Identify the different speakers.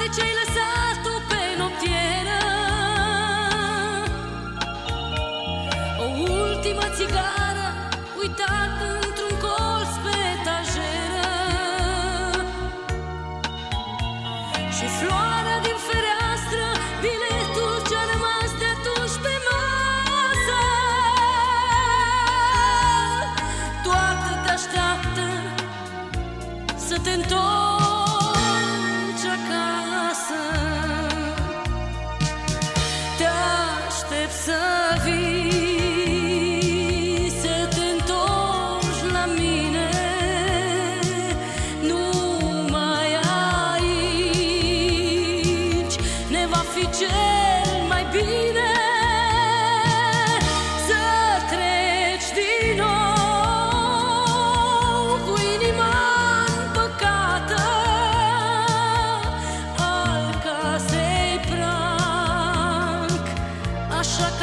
Speaker 1: de ce-ai lăsat-o pe noptieră. O ultimă țigară uitată într-un colț pe etajeră, și floarea din fereastră, biletul ce-a rămas de atunci pe masă. Toate te așteaptă să te întorci acasă. Te aștept să vii, să te întorci la mine. Numai aici ne va fi cel mai bine. Să treci din nou cu inima împăcată al casei prag, așa că